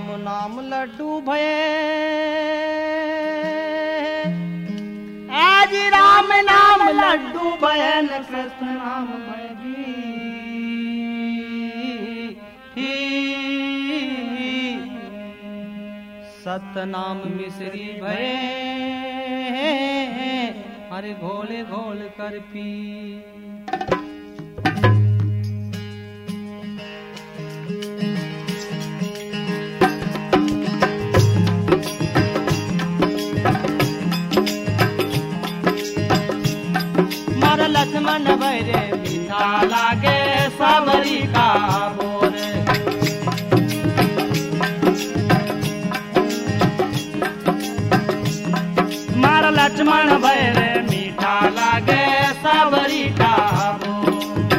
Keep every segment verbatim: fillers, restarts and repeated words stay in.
राम नाम लड्डू भये, आज राम नाम लड्डू भयन कृष्ण नाम भय सतनाम मिश्री भये, अरे घोले घोल कर पी। मार लक्ष्मण भैरे मीठा लागे सबरी का बोर, मार लक्ष्मण भैरे मीठा लागे सबरी का बोर,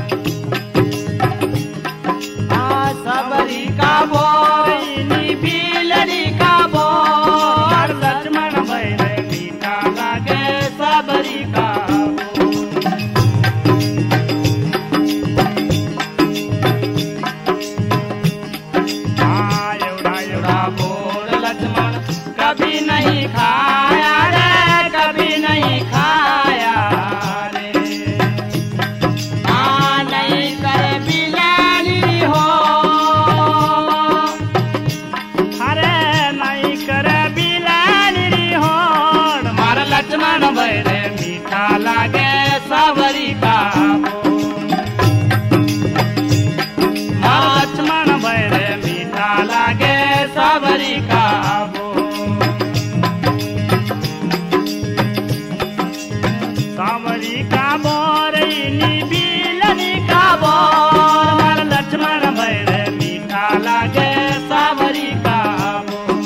हाँ सबरी का बोर नी बिलरी का बोर, लक्ष्मण भैरे मीठा लागे सबरी का कभी नहीं खाया रे, कभी नहीं खाया रे, हाँ नहीं कर बिलाली हो, अरे नहीं कर बिलाली हो, मार लक्ष्मण भैरे मीठा लागे सबरी का मार लक्ष्मण भैरे मीठा लागे सबरी का सावरी का बोर नी बिलनी का बोर, मार लक्ष्मण भैरे मीठा लागे सावरी का बोर।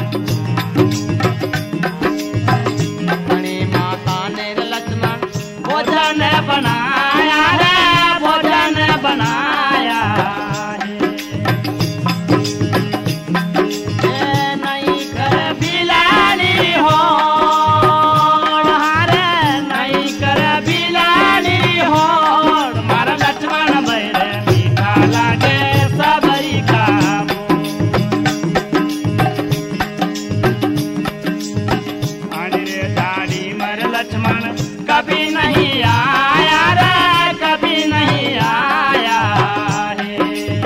धनी माता ने लक्ष्मण भोजन बनाया रे, भोजन बनाया है, नहीं कर बिलाली हो, कभी नहीं आया रे, कभी नहीं आया है,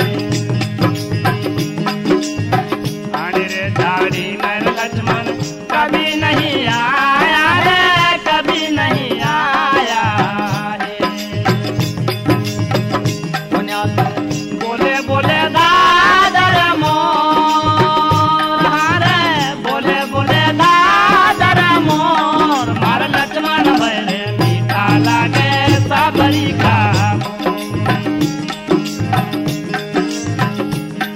अरे रे दाढ़ी मेरे लक्ष्मण कभी नहीं आया रे, कभी नहीं आया है। बोले बोले दादर मोर, रे बोले बोले दादर मोर, मार लक्ष्मण भैरे लागे सबरी का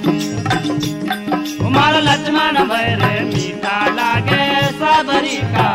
मार लक्ष्मण भैरे मीठा लागे सबरी का